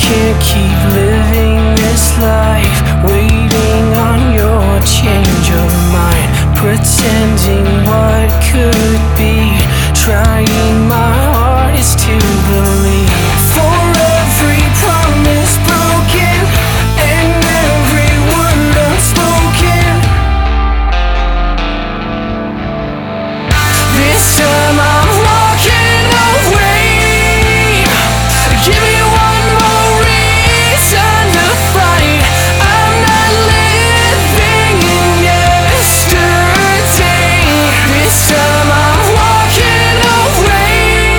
can't keep living this life, waiting on your change of mind, pretending what could be, trying my hardest to believe. For every promise broken and every word unspoken, this time I'm walking away. Give me one more reason to fight. I'm not living in yesterday. This time I'm walking away.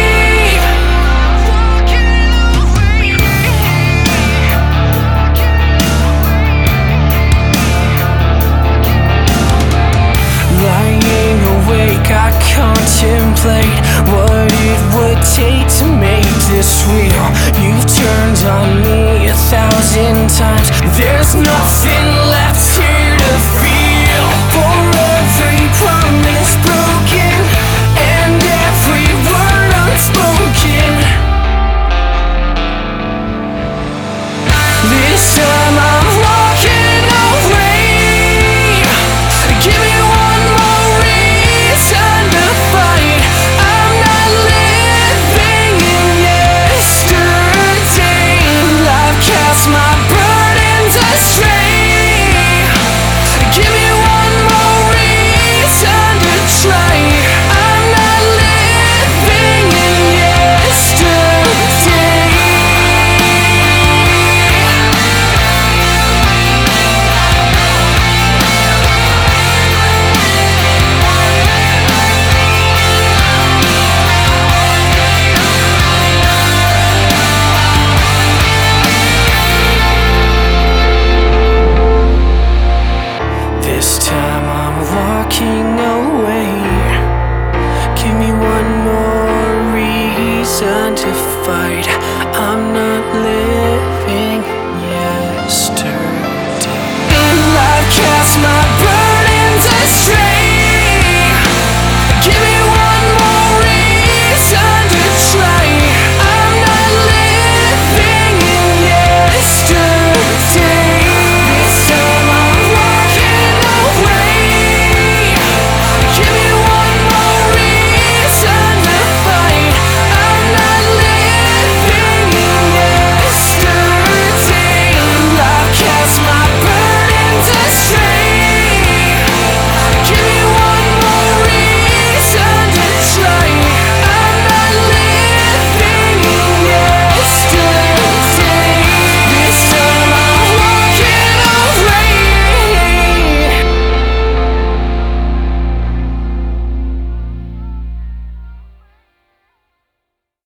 Lying awake, I contemplate what it would take to make this real. You've turned on me 1,000 times. There's nothing